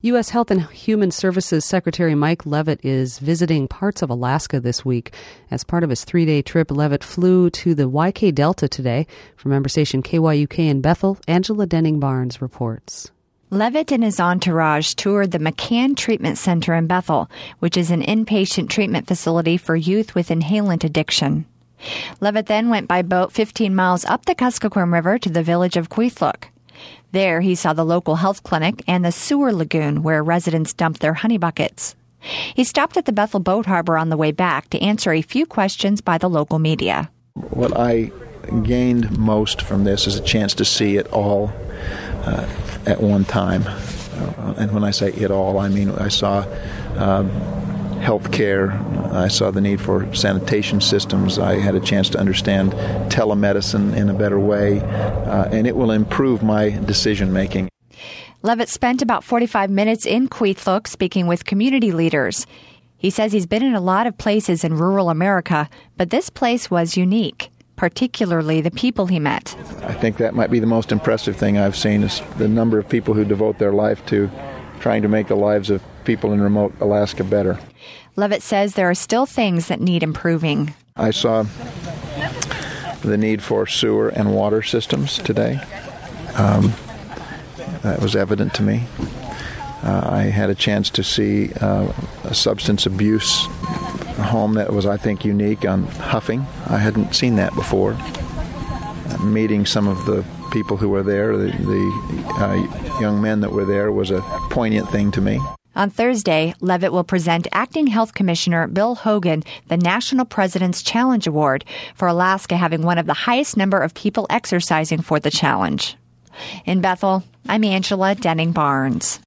U.S. Health and Human Services Secretary Mike Leavitt is visiting parts of Alaska this week. As part of his 3-day trip, Leavitt flew to the YK Delta today. From member station KYUK in Bethel, Angela Denning-Barnes reports. Leavitt and his entourage toured the McCann Treatment Center in Bethel, which is an inpatient treatment facility for youth with inhalant addiction. Leavitt then went by boat 15 miles up the Kuskokwim River to the village of Kwethluk. There, he saw the local health clinic and the sewer lagoon where residents dumped their honey buckets. He stopped at the Bethel Boat Harbor on the way back to answer a few questions by the local media. What I gained most from this is a chance to see it all at one time. And when I say it all, I mean I saw health care. I saw the need for sanitation systems. I had a chance to understand telemedicine in a better way, and it will improve my decision making. Leavitt spent about 45 minutes in Kwethluk speaking with community leaders. He says he's been in a lot of places in rural America, but this place was unique, particularly the people he met. I think that might be the most impressive thing I've seen is the number of people who devote their life to trying to make the lives of people in remote Alaska better. Leavitt says there are still things that need improving. I saw the need for sewer and water systems today. That was evident to me. I had a chance to see a substance abuse home that was, I think, unique on Huffing. I hadn't seen that before. Meeting some of the people who were there, the young men that were there, was a poignant thing to me. On Thursday, Leavitt will present Acting Health Commissioner Bill Hogan the National President's Challenge Award for Alaska having one of the highest number of people exercising for the challenge. In Bethel, I'm Angela Denning-Barnes.